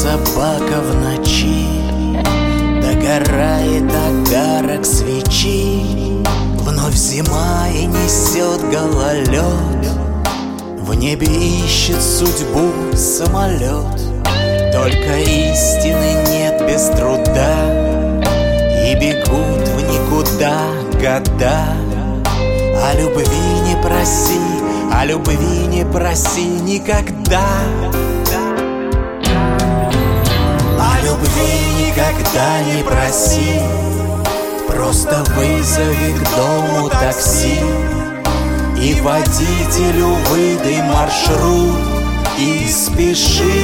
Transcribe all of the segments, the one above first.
собака в ночи, догорает огарок свечи. Вновь зима и несет гололед, в небе ищет судьбу самолет. Только истины нет без труда, и бегут в никуда года. О любви не проси, о любви не проси никогда. О любви никогда не проси, просто вызови к дому такси. И водителю выдай маршрут, и спеши,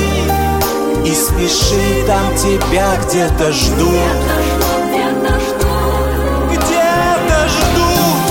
там тебя где-то ждут. Где-то ждут.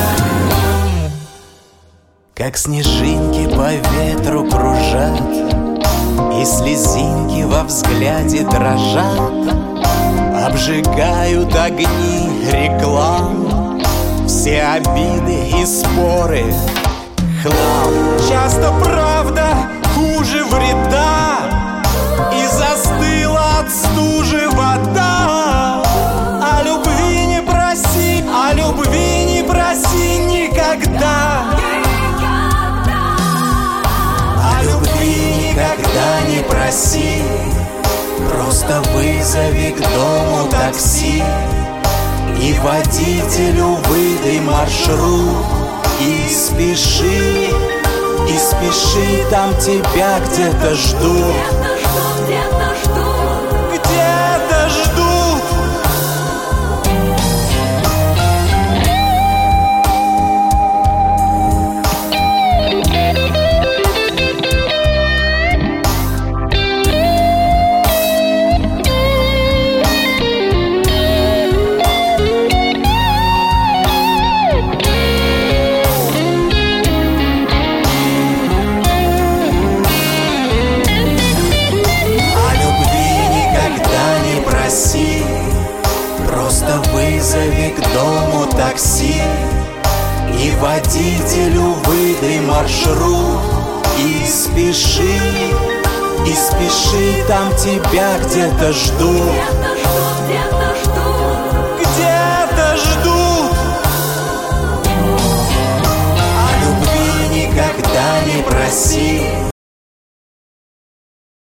Как снежинки по ветру кружат, и слезинки во взгляде дрожат, обжигают огни реклам, все обиды и споры хлам. Часто правда хуже вреда, и застыла от стужи вода. О любви не проси, о любви не проси никогда. О любви никогда не проси, просто вызови к дому такси. И водителю выдай маршрут, и спеши, там тебя где-то ждут. Где-то ждут. Просто вызови к дому такси, и водителю выдай маршрут, и спеши, там тебя где-то ждут. Где-то ждут. О любви никогда не проси,